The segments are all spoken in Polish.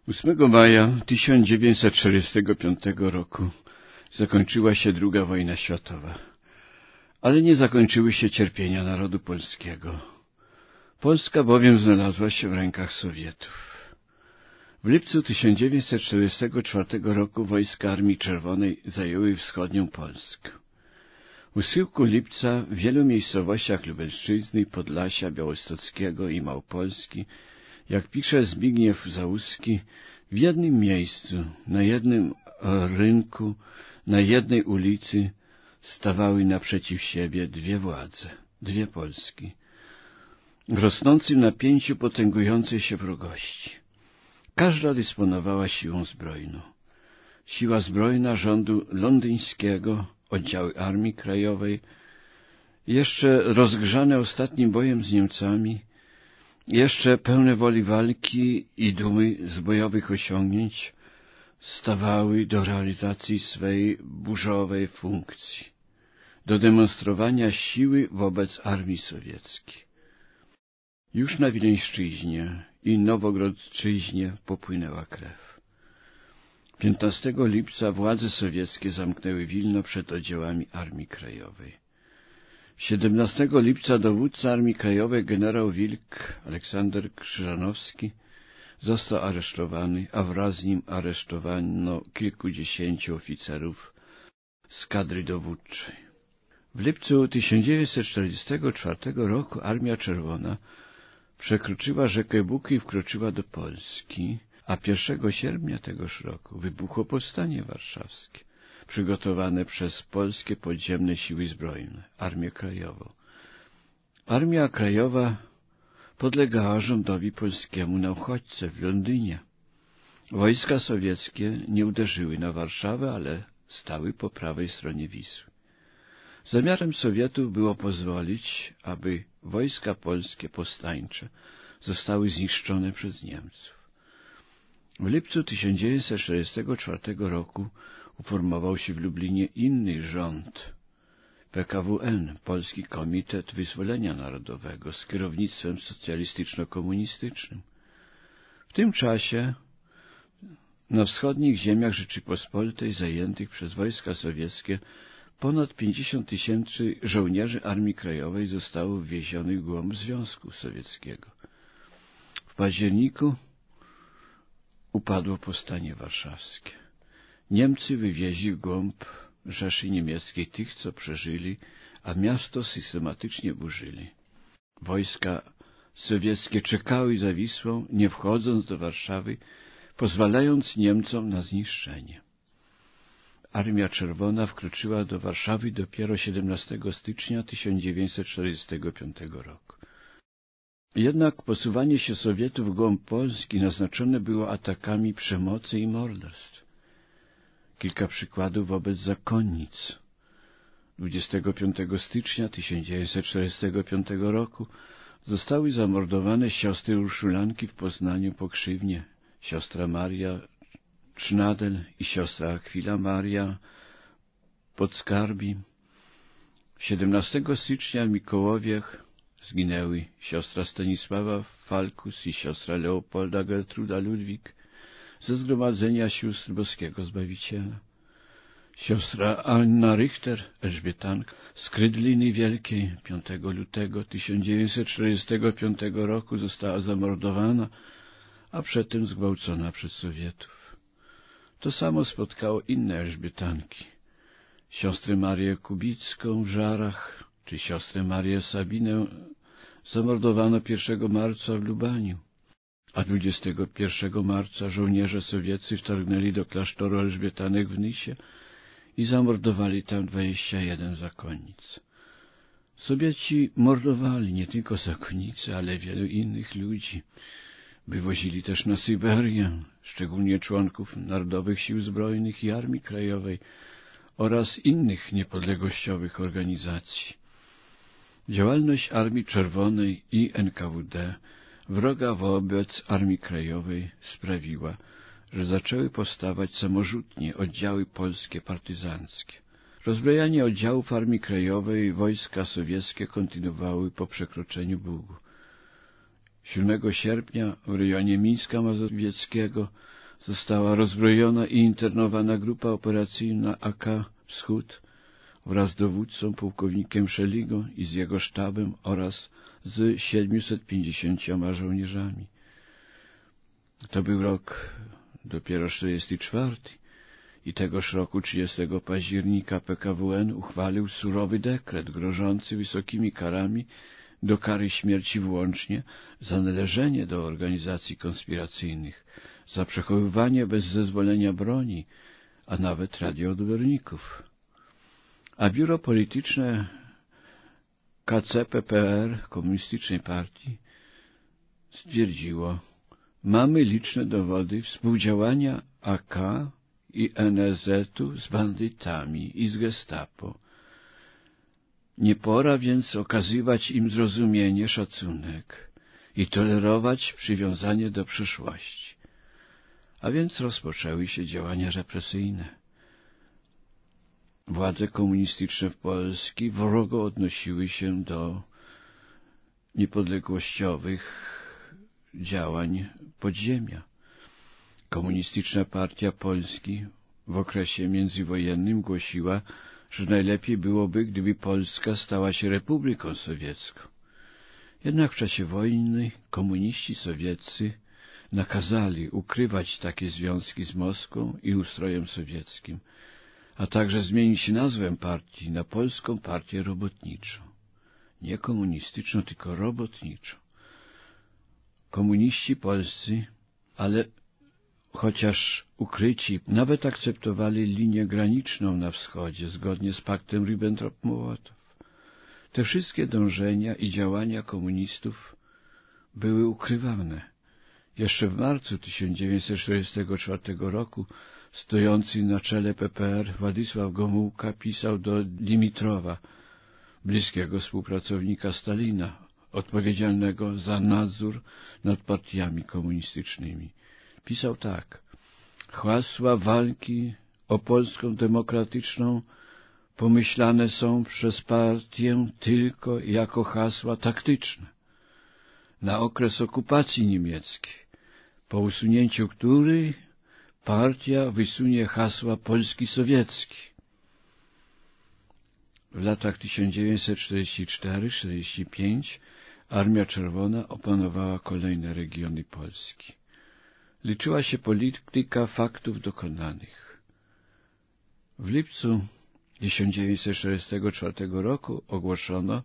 8 maja 1945 roku zakończyła się II wojna światowa, ale nie zakończyły się cierpienia narodu polskiego. Polska bowiem znalazła się w rękach Sowietów. W lipcu 1944 roku wojska Armii Czerwonej zajęły wschodnią Polskę. U schyłku lipca w wielu miejscowościach Lubelszczyzny, Podlasia, Białostockiego i Małopolski, jak pisze Zbigniew Załuski, w jednym miejscu, na jednym rynku, na jednej ulicy stawały naprzeciw siebie dwie władze, dwie Polski, w rosnącym napięciu potęgującej się wrogości. Każda dysponowała siłą zbrojną. Siła zbrojna rządu londyńskiego, oddziały Armii Krajowej, jeszcze rozgrzane ostatnim bojem z Niemcami, jeszcze pełne woli walki i dumy z bojowych osiągnięć, stawały do realizacji swej burzowej funkcji, do demonstrowania siły wobec armii sowieckiej. Już na Wileńszczyźnie i Nowogrodczyźnie popłynęła krew. 15 lipca władze sowieckie zamknęły Wilno przed oddziałami Armii Krajowej. 17 lipca dowódca Armii Krajowej generał Wilk Aleksander Krzyżanowski został aresztowany, a wraz z nim aresztowano kilkudziesięciu oficerów z kadry dowódczej. W lipcu 1944 roku Armia Czerwona przekroczyła rzekę Bug i wkroczyła do Polski, a 1 sierpnia tegoż roku wybuchło powstanie warszawskie, przygotowane przez polskie podziemne siły zbrojne, Armię Krajową. Armia Krajowa podlegała rządowi polskiemu na uchodźce w Londynie. Wojska sowieckie nie uderzyły na Warszawę, ale stały po prawej stronie Wisły. Zamiarem Sowietów było pozwolić, aby wojska polskie powstańcze zostały zniszczone przez Niemców. W lipcu 1944 roku uformował się w Lublinie inny rząd, PKWN, Polski Komitet Wyzwolenia Narodowego, z kierownictwem socjalistyczno-komunistycznym. W tym czasie na wschodnich ziemiach Rzeczypospolitej zajętych przez wojska sowieckie ponad 50 000 żołnierzy Armii Krajowej zostało wwiezionych w głąb Związku Sowieckiego. W październiku upadło powstanie warszawskie. Niemcy wywieźli w głąb Rzeszy Niemieckiej tych, co przeżyli, a miasto systematycznie burzyli. Wojska sowieckie czekały za Wisłą, nie wchodząc do Warszawy, pozwalając Niemcom na zniszczenie. Armia Czerwona wkroczyła do Warszawy dopiero 17 stycznia 1945 roku. Jednak posuwanie się Sowietów w głąb Polski naznaczone było atakami przemocy i morderstw. Kilka przykładów wobec zakonnic. 25 stycznia 1945 roku zostały zamordowane siostry Urszulanki w Poznaniu Pokrzywnie, siostra Maria Cznadel i siostra Akwila Maria Podskarbi. 17 stycznia w Mikołowiech zginęły siostra Stanisława Falkus i siostra Leopolda Gertruda Ludwik ze Zgromadzenia Sióstr Boskiego Zbawiciela. Siostra Anna Richter, Elżbietanka, z Krydliny Wielkiej 5 lutego 1945 roku została zamordowana, a przedtem zgwałcona przez Sowietów. To samo spotkało inne Elżbietanki. Siostrę Marię Kubicką w Żarach, czy siostrę Marię Sabinę zamordowano 1 marca w Lubaniu, a 21 marca żołnierze sowieccy wtargnęli do klasztoru Elżbietanek w Nysie i zamordowali tam 21 zakonnic. Sowieci mordowali nie tylko zakonnice, ale wielu innych ludzi. Wywozili też na Syberię, szczególnie członków Narodowych Sił Zbrojnych i Armii Krajowej oraz innych niepodległościowych organizacji. Działalność Armii Czerwonej i NKWD wroga wobec Armii Krajowej sprawiła, że zaczęły powstawać samorzutnie oddziały polskie partyzanckie. Rozbrajanie oddziałów Armii Krajowej wojska sowieckie kontynuowały po przekroczeniu Bugu. 7 sierpnia w rejonie Mińska Mazowieckiego została rozbrojona i internowana grupa operacyjna AK Wschód wraz z dowódcą pułkownikiem Szeligo i z jego sztabem oraz z 750 żołnierzami. To był rok dopiero 44 i tegoż roku 30 października PKWN uchwalił surowy dekret grożący wysokimi karami do kary śmierci włącznie za należenie do organizacji konspiracyjnych, za przechowywanie bez zezwolenia broni, a nawet radioodbiorników. A biuro polityczne KCPPR, Komunistycznej Partii, stwierdziło: mamy liczne dowody współdziałania AK i NSZ-u z bandytami i z Gestapo. Nie pora więc okazywać im zrozumienie, szacunek i tolerować przywiązanie do przeszłości. A więc rozpoczęły się działania represyjne. Władze komunistyczne w Polsce wrogo odnosiły się do niepodległościowych działań podziemia. Komunistyczna Partia Polski w okresie międzywojennym głosiła, że najlepiej byłoby, gdyby Polska stała się Republiką Sowiecką. Jednak w czasie wojny komuniści sowieccy nakazali ukrywać takie związki z Moskwą i ustrojem sowieckim, a także zmienić nazwę partii na Polską Partię Robotniczą. Nie komunistyczną, tylko robotniczą. Komuniści polscy, ale chociaż ukryci, nawet akceptowali linię graniczną na wschodzie, zgodnie z paktem Ribbentrop-Mołotow. Te wszystkie dążenia i działania komunistów były ukrywane. Jeszcze w marcu 1944 roku stojący na czele PPR Władysław Gomułka pisał do Dimitrowa, bliskiego współpracownika Stalina, odpowiedzialnego za nadzór nad partiami komunistycznymi. Pisał tak: hasła walki o Polską demokratyczną pomyślane są przez partię tylko jako hasła taktyczne na okres okupacji niemieckiej, po usunięciu której partia wysunie hasła Polski sowiecki. W latach 1944-45 Armia Czerwona opanowała kolejne regiony Polski. Liczyła się polityka faktów dokonanych. W lipcu 1944 roku ogłoszono,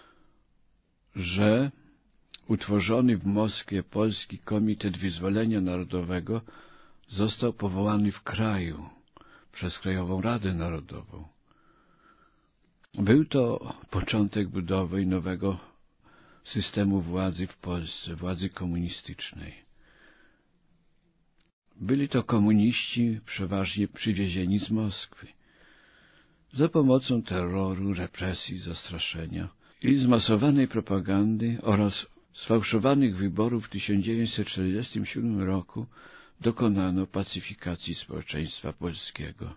że utworzony w Moskwie Polski Komitet Wyzwolenia Narodowego został powołany w kraju przez Krajową Radę Narodową. Był to początek budowy nowego systemu władzy w Polsce, władzy komunistycznej. Byli to komuniści przeważnie przywiezieni z Moskwy. Za pomocą terroru, represji, zastraszenia i zmasowanej propagandy oraz sfałszowanych wyborów w 1947 roku dokonano pacyfikacji społeczeństwa polskiego.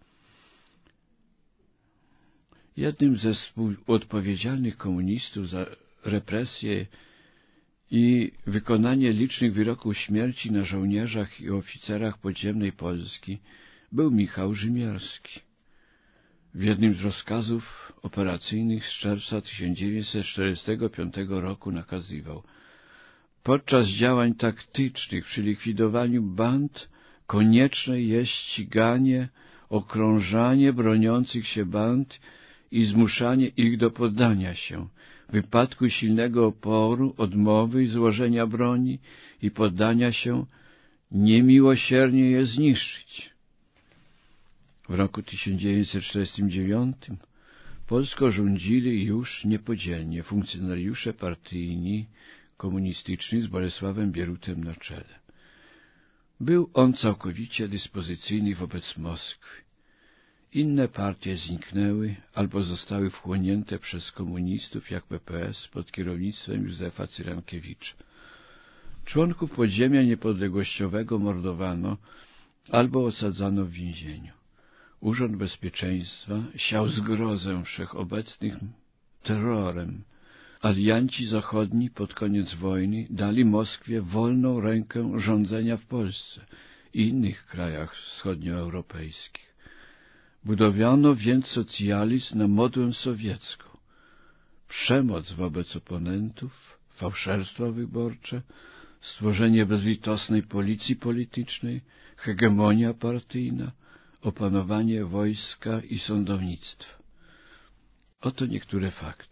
Jednym ze współodpowiedzialnych komunistów za represje i wykonanie licznych wyroków śmierci na żołnierzach i oficerach podziemnej Polski był Michał Rzymierski. W jednym z rozkazów operacyjnych z czerwca 1945 roku nakazywał: podczas działań taktycznych przy likwidowaniu band konieczne jest ściganie, okrążanie broniących się band i zmuszanie ich do poddania się. W wypadku silnego oporu, odmowy złożenia broni i poddania się niemiłosiernie je zniszczyć. W roku 1949 Polską rządzili już niepodzielnie funkcjonariusze partyjni komunistyczni z Bolesławem Bierutem na czele. Był on całkowicie dyspozycyjny wobec Moskwy. Inne partie zniknęły albo zostały wchłonięte przez komunistów jak PPS pod kierownictwem Józefa Cyrankiewicza. Członków podziemia niepodległościowego mordowano albo osadzano w więzieniu. Urząd Bezpieczeństwa siał zgrozę wszechobecnym terrorem Alianci zachodni pod koniec wojny dali Moskwie wolną rękę rządzenia w Polsce i innych krajach wschodnioeuropejskich. Budowano więc socjalizm na modłę sowiecką. Przemoc wobec oponentów, fałszerstwa wyborcze, stworzenie bezlitosnej policji politycznej, hegemonia partyjna, opanowanie wojska i sądownictwa. Oto niektóre fakty.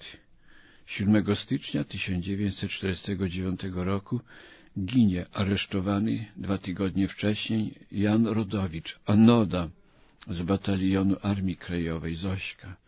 7 stycznia 1949 roku ginie aresztowany 2 tygodnie wcześniej Jan Rodowicz, Anoda z batalionu Armii Krajowej Zośka.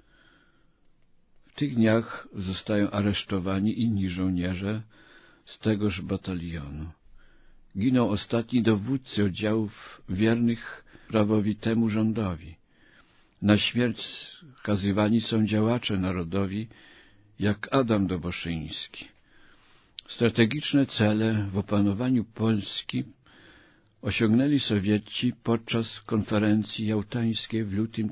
W tych dniach zostają aresztowani inni żołnierze z tegoż batalionu. Giną ostatni dowódcy oddziałów wiernych prawowitemu rządowi. Na śmierć skazywani są działacze narodowi, jak Adam Doboszyński. Strategiczne cele w opanowaniu Polski osiągnęli Sowieci podczas konferencji jałtańskiej w lutym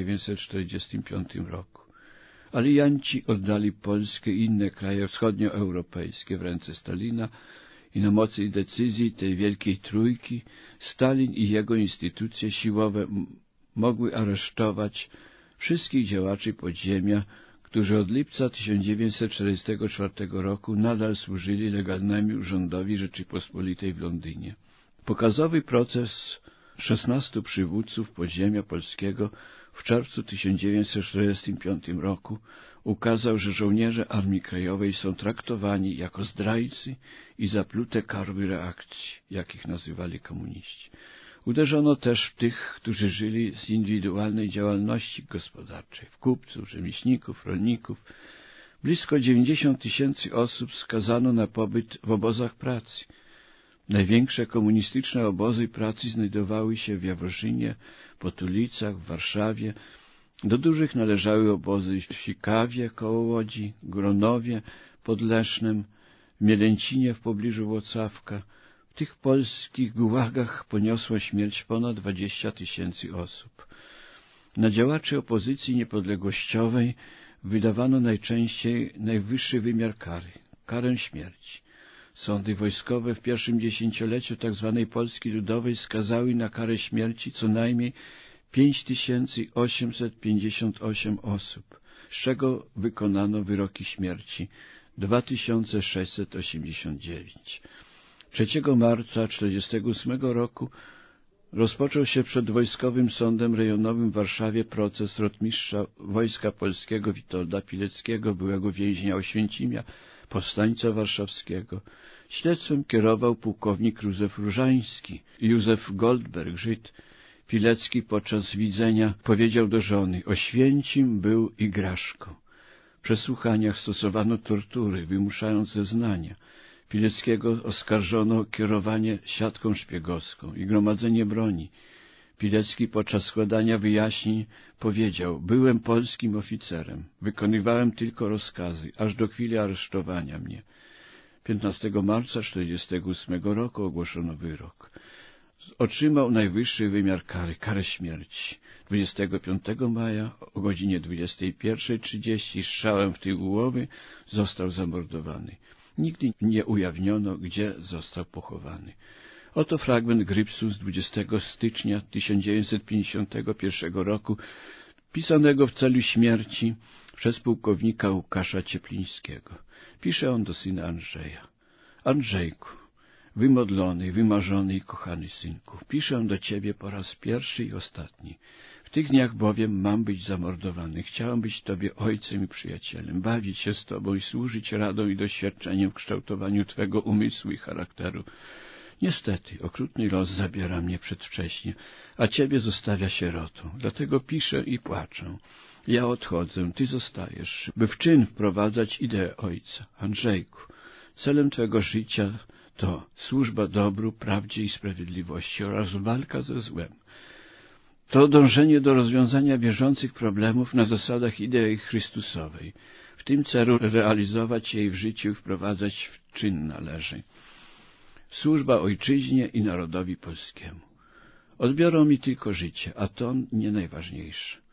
1945 roku. Alianci oddali Polskę i inne kraje wschodnioeuropejskie w ręce Stalina i na mocy decyzji tej Wielkiej Trójki Stalin i jego instytucje siłowe mogły aresztować wszystkich działaczy podziemia, którzy od lipca 1944 roku nadal służyli legalnemu rządowi Rzeczypospolitej w Londynie. Pokazowy proces 16 przywódców podziemia polskiego w czerwcu 1945 roku ukazał, że żołnierze Armii Krajowej są traktowani jako zdrajcy i zaplute karły reakcji, jak ich nazywali komuniści. Uderzono też w tych, którzy żyli z indywidualnej działalności gospodarczej, w kupców, rzemieślników, rolników. Blisko 90 000 osób skazano na pobyt w obozach pracy. Największe komunistyczne obozy pracy znajdowały się w Jaworzynie, Potulicach, w Warszawie. Do dużych należały obozy w Sikawie koło Łodzi, Gronowie pod Lesznem, w Mielęcinie w pobliżu Włocławka. W tych polskich gułagach poniosło śmierć ponad 20 000 osób. Na działaczy opozycji niepodległościowej wydawano najczęściej najwyższy wymiar kary, karę śmierci. Sądy wojskowe w pierwszym dziesięcioleciu tzw. Polski Ludowej skazały na karę śmierci co najmniej 5858 osób, z czego wykonano wyroki śmierci 2689. 3 marca 1948 roku rozpoczął się przed Wojskowym Sądem Rejonowym w Warszawie proces rotmistrza Wojska Polskiego Witolda Pileckiego, byłego więźnia Oświęcimia, powstańca warszawskiego. Śledztwem kierował pułkownik Józef Różański. Józef Goldberg, Żyd. Pilecki podczas widzenia powiedział do żony: Oświęcim był igraszką. W przesłuchaniach stosowano tortury, wymuszając zeznania. Pileckiego oskarżono o kierowanie siatką szpiegowską i gromadzenie broni. Pilecki podczas składania wyjaśnień powiedział: byłem polskim oficerem, wykonywałem tylko rozkazy, aż do chwili aresztowania mnie. 15 marca 1948 roku ogłoszono wyrok. Otrzymał najwyższy wymiar kary, karę śmierci. 25 maja o godzinie 21:30 strzałem w tył głowy został zamordowany. Nigdy nie ujawniono, gdzie został pochowany. Oto fragment grypsu z 20 stycznia 1951 roku, pisanego w celu śmierci przez pułkownika Łukasza Cieplińskiego. Pisze on do syna Andrzeja. Andrzejku, wymodlony, wymarzony i kochany synku, piszę do ciebie po raz pierwszy i ostatni. W tych dniach bowiem mam być zamordowany. Chciałem być tobie ojcem i przyjacielem, bawić się z tobą i służyć radą i doświadczeniem w kształtowaniu twego umysłu i charakteru. Niestety, okrutny los zabiera mnie przedwcześnie, a ciebie zostawia sierotą. Dlatego piszę i płaczę. Ja odchodzę, ty zostajesz, by w czyn wprowadzać ideę ojca. Andrzejku, celem twego życia to służba dobru, prawdzie i sprawiedliwości oraz walka ze złem. To dążenie do rozwiązania bieżących problemów na zasadach idei chrystusowej. W tym celu realizować jej w życiu i wprowadzać w czyn należy. Służba ojczyźnie i narodowi polskiemu. Odbiorą mi tylko życie, a to nie najważniejsze.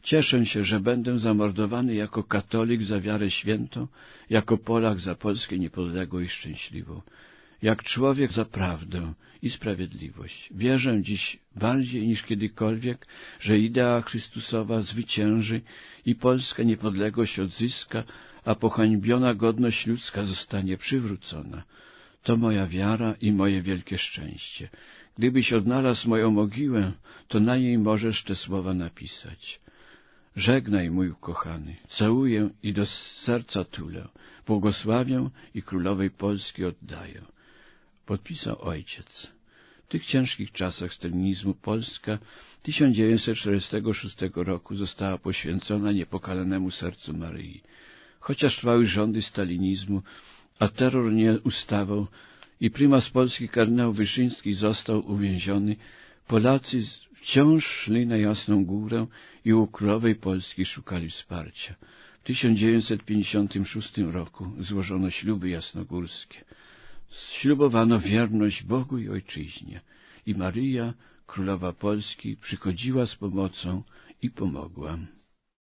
Cieszę się, że będę zamordowany jako katolik za wiarę świętą, jako Polak za Polskę niepodległą i szczęśliwą, jak człowiek za prawdę i sprawiedliwość. Wierzę dziś bardziej niż kiedykolwiek, że idea Chrystusowa zwycięży i polska niepodległość odzyska, a pohańbiona godność ludzka zostanie przywrócona. To moja wiara i moje wielkie szczęście. Gdybyś odnalazł moją mogiłę, to na niej możesz te słowa napisać. Żegnaj, mój ukochany, całuję i do serca tulę, błogosławię i królowej Polski oddaję. Podpisał ojciec. W tych ciężkich czasach stalinizmu Polska 1946 roku została poświęcona niepokalanemu sercu Maryi. Chociaż trwały rządy stalinizmu, a terror nie ustawał i prymas Polski kardynał Wyszyński został uwięziony, Polacy wciąż szli na Jasną Górę i u królowej Polski szukali wsparcia. W 1956 roku złożono śluby jasnogórskie. Ślubowano wierność Bogu i Ojczyźnie i Maryja, królowa Polski, przychodziła z pomocą i pomogła.